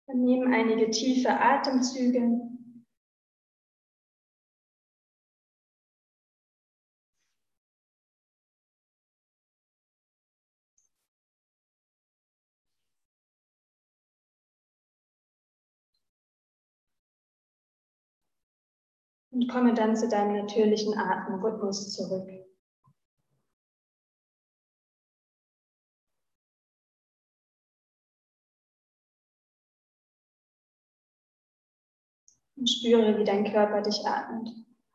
Dann nimm einige tiefe Atemzüge. Und komme dann zu deinem natürlichen Atemrhythmus zurück. Und spüre, wie dein Körper dich atmet.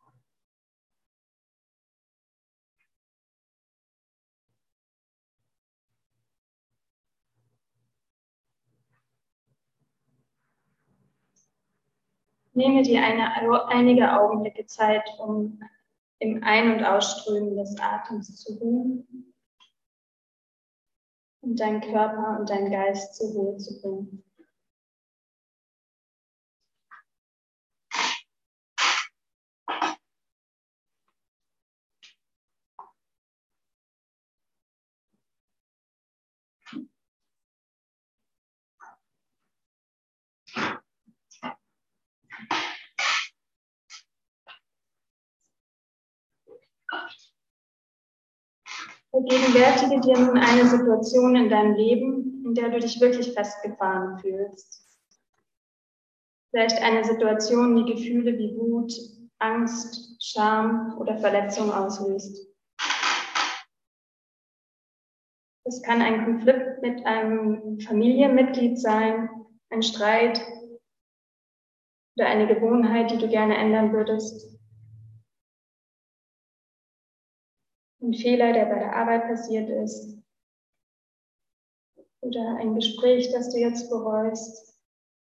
Nehme dir einige Augenblicke Zeit, um im Ein- und Ausströmen des Atems zu ruhen und deinen Körper und deinen Geist zur Ruhe zu bringen. Vergegenwärtige dir nun eine Situation in deinem Leben, in der du dich wirklich festgefahren fühlst. Vielleicht eine Situation, die Gefühle wie Wut, Angst, Scham oder Verletzung auslöst. Es kann ein Konflikt mit einem Familienmitglied sein, ein Streit oder eine Gewohnheit, die du gerne ändern würdest. Ein Fehler, der bei der Arbeit passiert ist. Oder ein Gespräch, das du jetzt bereust.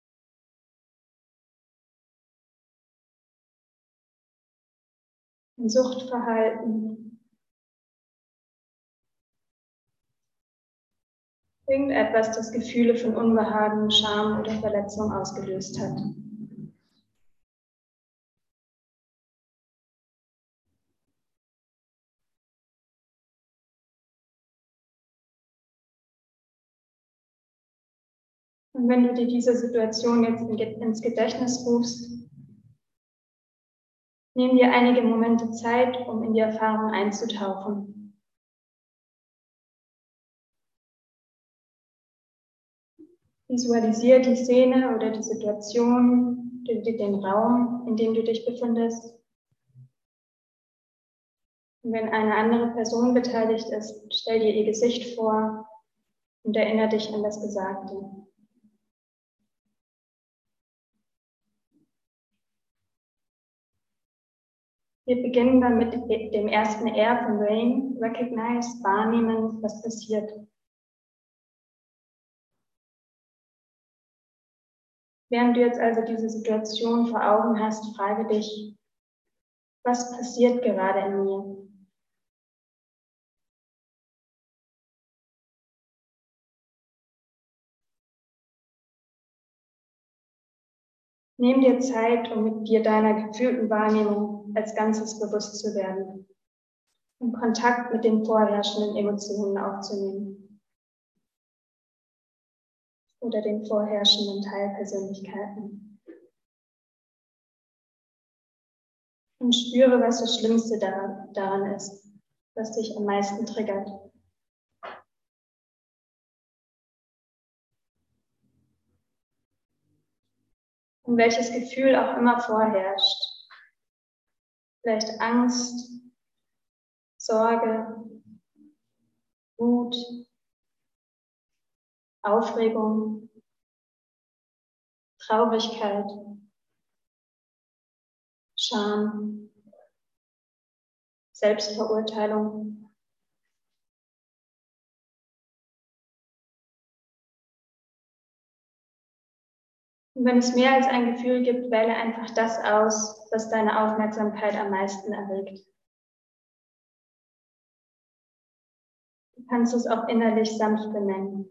Ein Suchtverhalten. Irgendetwas, das Gefühle von Unbehagen, Scham oder Verletzung ausgelöst hat. Und wenn du dir diese Situation jetzt ins Gedächtnis rufst, nimm dir einige Momente Zeit, um in die Erfahrung einzutauchen. Visualisiere die Szene oder die Situation, den Raum, in dem du dich befindest. Und wenn eine andere Person beteiligt ist, stell dir ihr Gesicht vor und erinnere dich an das Gesagte. Wir beginnen dann mit dem ersten R von Rain, Recognize, wahrnehmen, was passiert. Während du jetzt also diese Situation vor Augen hast, frage dich, was passiert gerade in mir? Nimm dir Zeit, um mit dir deiner gefühlten Wahrnehmung als Ganzes bewusst zu werden und Kontakt mit den vorherrschenden Emotionen aufzunehmen oder den vorherrschenden Teilpersönlichkeiten. Und spüre, was das Schlimmste daran ist, was dich am meisten triggert. Und welches Gefühl auch immer vorherrscht. Vielleicht Angst, Sorge, Wut, Aufregung, Traurigkeit, Scham, Selbstverurteilung. Und wenn es mehr als ein Gefühl gibt, wähle einfach das aus, was deine Aufmerksamkeit am meisten erregt. Du kannst es auch innerlich sanft benennen.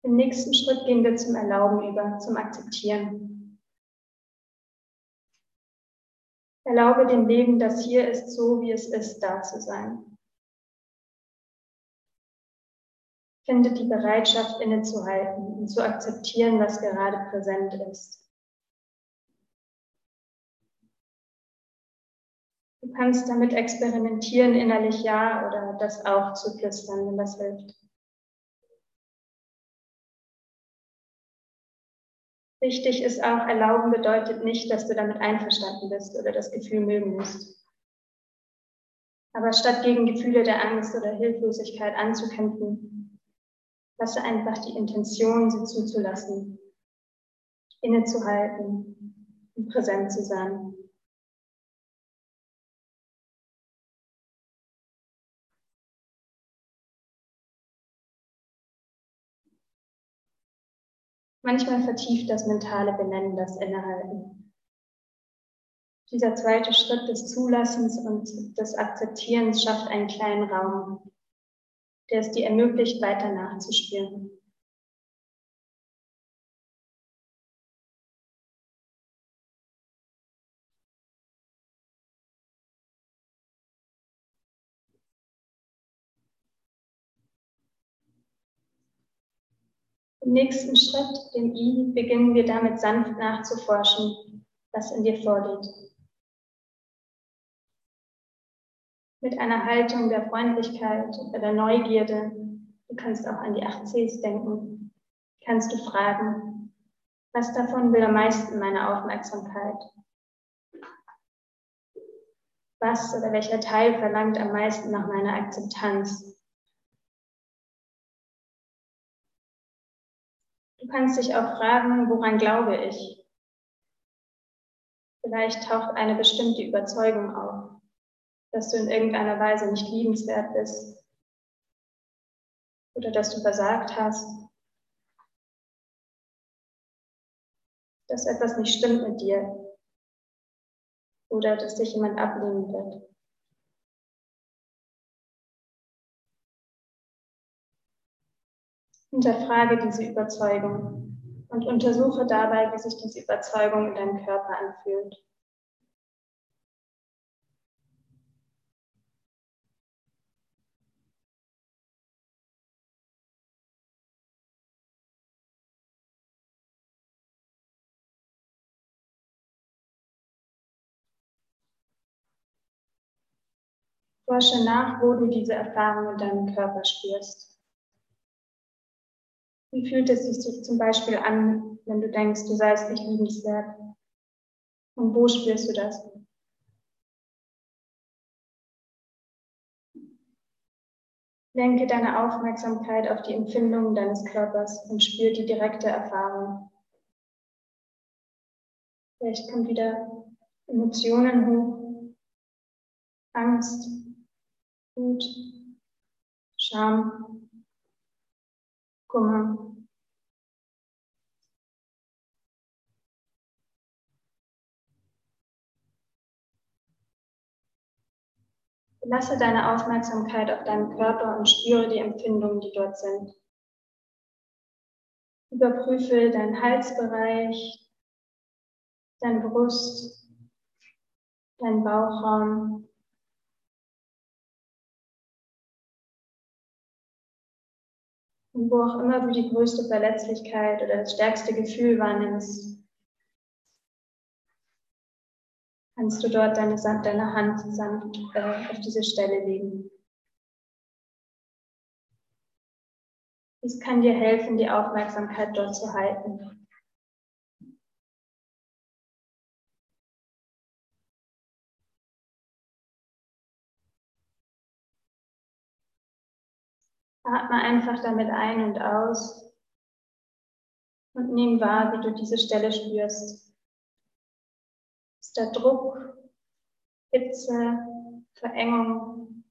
Im nächsten Schritt gehen wir zum Erlauben über, zum Akzeptieren. Erlaube dem Leben, das hier ist, so wie es ist, da zu sein. Finde die Bereitschaft, innezuhalten und zu akzeptieren, was gerade präsent ist. Du kannst damit experimentieren, innerlich ja oder das auch zu flüstern, wenn das hilft. Wichtig ist auch, erlauben bedeutet nicht, dass du damit einverstanden bist oder das Gefühl mögen musst. Aber statt gegen Gefühle der Angst oder Hilflosigkeit anzukämpfen, lasse einfach die Intention, sie zuzulassen, innezuhalten und präsent zu sein. Manchmal vertieft das mentale Benennen das Innehalten. Dieser zweite Schritt des Zulassens und des Akzeptierens schafft einen kleinen Raum, der es dir ermöglicht, weiter nachzuspüren. Im nächsten Schritt, dem I, beginnen wir damit sanft nachzuforschen, was in dir vorgeht. Mit einer Haltung der Freundlichkeit oder der Neugierde, du kannst auch an die 8 Cs denken, kannst du fragen, was davon will am meisten meine Aufmerksamkeit? Was oder welcher Teil verlangt am meisten nach meiner Akzeptanz? Du kannst dich auch fragen, woran glaube ich? Vielleicht taucht eine bestimmte Überzeugung auf, dass du in irgendeiner Weise nicht liebenswert bist oder dass du versagt hast, dass etwas nicht stimmt mit dir oder dass dich jemand ablehnen wird. Hinterfrage diese Überzeugung und untersuche dabei, wie sich diese Überzeugung in deinem Körper anfühlt. Forsche nach, wo du diese Erfahrung in deinem Körper spürst. Wie fühlt es sich zum Beispiel an, wenn du denkst, du seist nicht liebenswert? Und wo spürst du das? Lenke deine Aufmerksamkeit auf die Empfindungen deines Körpers und spür die direkte Erfahrung. Vielleicht kommt wieder Emotionen hoch, Angst, Wut, Scham, Kummer. Lasse deine Aufmerksamkeit auf deinen Körper und spüre die Empfindungen, die dort sind. Überprüfe deinen Halsbereich, deine Brust, deinen Bauchraum. Und wo auch immer du die größte Verletzlichkeit oder das stärkste Gefühl wahrnimmst, kannst du dort deine Hand sanft auf diese Stelle legen. Dies kann dir helfen, die Aufmerksamkeit dort zu halten. Atme einfach damit ein und aus und nimm wahr, wie du diese Stelle spürst. Ist da Druck, Hitze, Verengung?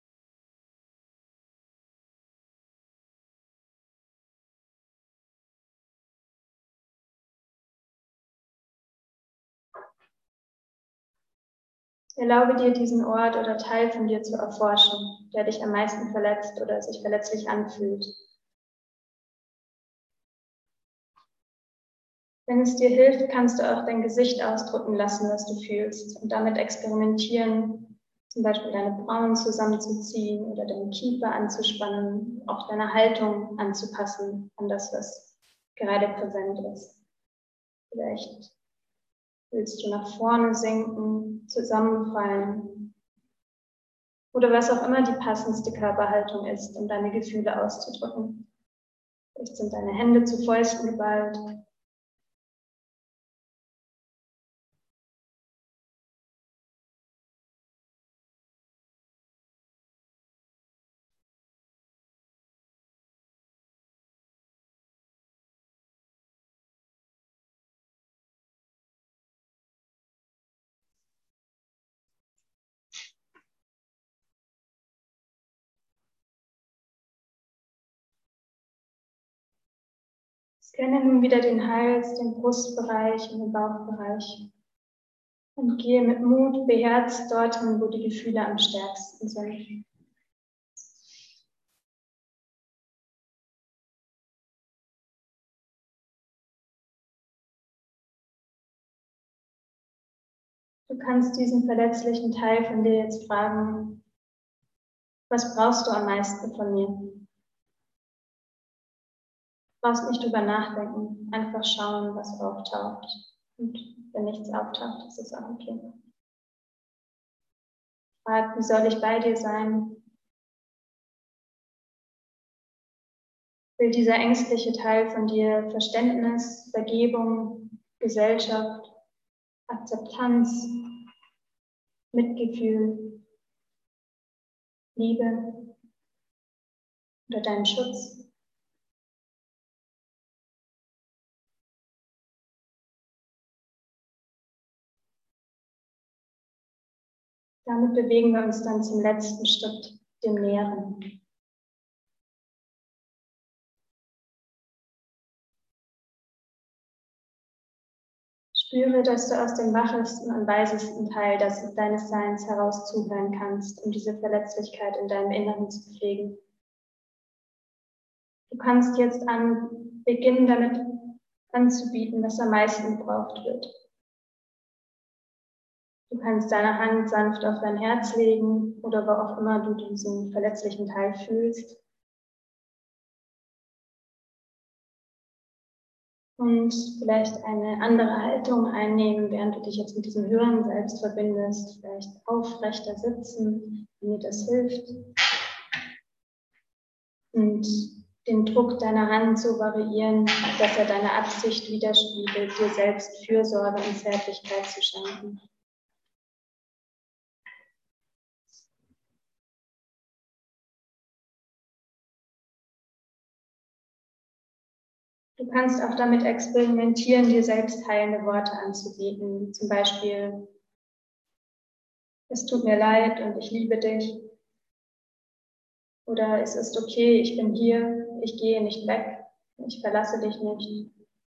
Erlaube dir, diesen Ort oder Teil von dir zu erforschen, der dich am meisten verletzt oder sich verletzlich anfühlt. Wenn es dir hilft, kannst du auch dein Gesicht ausdrücken lassen, was du fühlst, und damit experimentieren, zum Beispiel deine Brauen zusammenzuziehen oder deinen Kiefer anzuspannen, auch deine Haltung anzupassen an das, was gerade präsent ist. Vielleicht willst du nach vorne sinken, zusammenfallen oder was auch immer die passendste Körperhaltung ist, um deine Gefühle auszudrücken. Vielleicht sind deine Hände zu Fäusten geballt. Scanne nun wieder den Hals, den Brustbereich und den Bauchbereich und gehe mit Mut beherzt dorthin, wo die Gefühle am stärksten sind. Du kannst diesen verletzlichen Teil von dir jetzt fragen: Was brauchst du am meisten von mir? Du brauchst nicht drüber nachdenken, einfach schauen, was auftaucht. Und wenn nichts auftaucht, ist es auch okay. Frag, wie soll ich bei dir sein? Will dieser ängstliche Teil von dir Verständnis, Vergebung, Gesellschaft, Akzeptanz, Mitgefühl, Liebe oder deinen Schutz? Damit bewegen wir uns dann zum letzten Schritt, dem Nähren. Spüre, dass du aus dem wachesten und weisesten Teil deines Seins heraus zuhören kannst, um diese Verletzlichkeit in deinem Inneren zu pflegen. Du kannst jetzt beginnen, damit anzubieten, was am meisten gebraucht wird. Du kannst deine Hand sanft auf dein Herz legen oder wo auch immer du diesen verletzlichen Teil fühlst. Und vielleicht eine andere Haltung einnehmen, während du dich jetzt mit diesem höheren Selbst verbindest. Vielleicht aufrechter sitzen, wenn dir das hilft. Und den Druck deiner Hand so variieren, dass er deine Absicht widerspiegelt, dir selbst Fürsorge und Zärtlichkeit zu schenken. Du kannst auch damit experimentieren, dir selbst heilende Worte anzubieten. Zum Beispiel: Es tut mir leid und ich liebe dich. Oder es ist okay, ich bin hier, ich gehe nicht weg, ich verlasse dich nicht.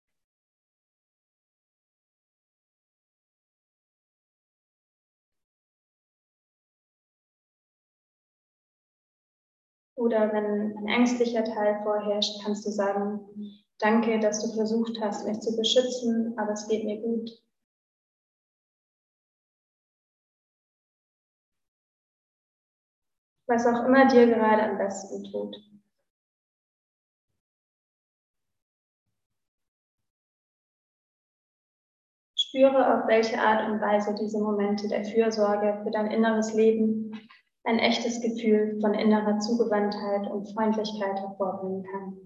Oder wenn ein ängstlicher Teil vorherrscht, kannst du sagen: Danke, dass du versucht hast, mich zu beschützen, aber es geht mir gut. Was auch immer dir gerade am besten tut. Spüre, auf welche Art und Weise diese Momente der Fürsorge für dein inneres Leben ein echtes Gefühl von innerer Zugewandtheit und Freundlichkeit hervorbringen kann.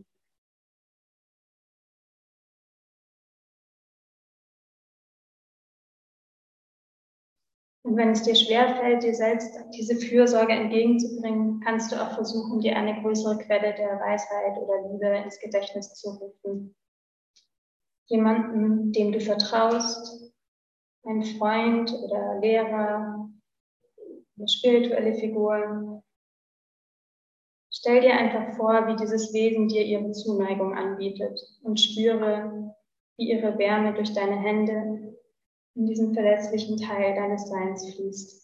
Und wenn es dir schwerfällt, dir selbst diese Fürsorge entgegenzubringen, kannst du auch versuchen, dir eine größere Quelle der Weisheit oder Liebe ins Gedächtnis zu rufen. Jemanden, dem du vertraust, ein Freund oder Lehrer, eine spirituelle Figur. Stell dir einfach vor, wie dieses Wesen dir ihre Zuneigung anbietet und spüre, wie ihre Wärme durch deine Hände in diesen verletzlichen Teil deines Seins fließt.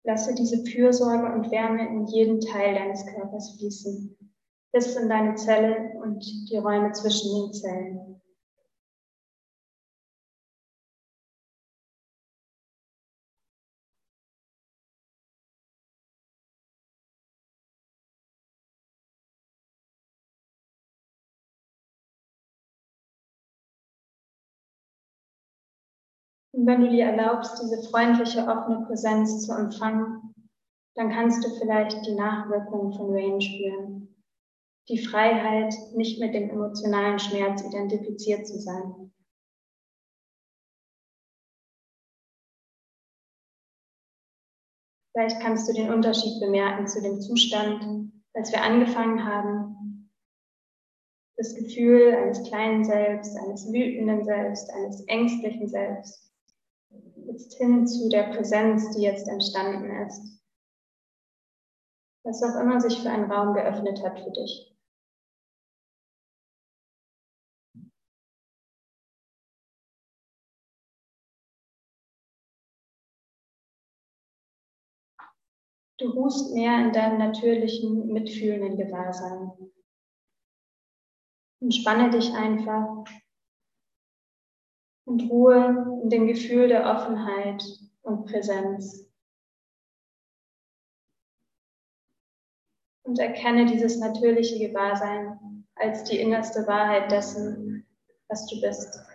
Lasse diese Fürsorge und Wärme in jeden Teil deines Körpers fließen, bis in deine Zelle und die Räume zwischen den Zellen. Und wenn du dir erlaubst, diese freundliche, offene Präsenz zu empfangen, dann kannst du vielleicht die Nachwirkungen von Rain spüren. Die Freiheit, nicht mit dem emotionalen Schmerz identifiziert zu sein. Vielleicht kannst du den Unterschied bemerken zu dem Zustand, als wir angefangen haben. Das Gefühl eines kleinen Selbst, eines wütenden Selbst, eines ängstlichen Selbst. Jetzt hin zu der Präsenz, die jetzt entstanden ist. Was auch immer sich für einen Raum geöffnet hat für dich. Du ruhst mehr in deinem natürlichen, mitfühlenden Gewahrsein. Entspanne dich einfach und ruhe in dem Gefühl der Offenheit und Präsenz. Und erkenne dieses natürliche Gewahrsein als die innerste Wahrheit dessen, was du bist.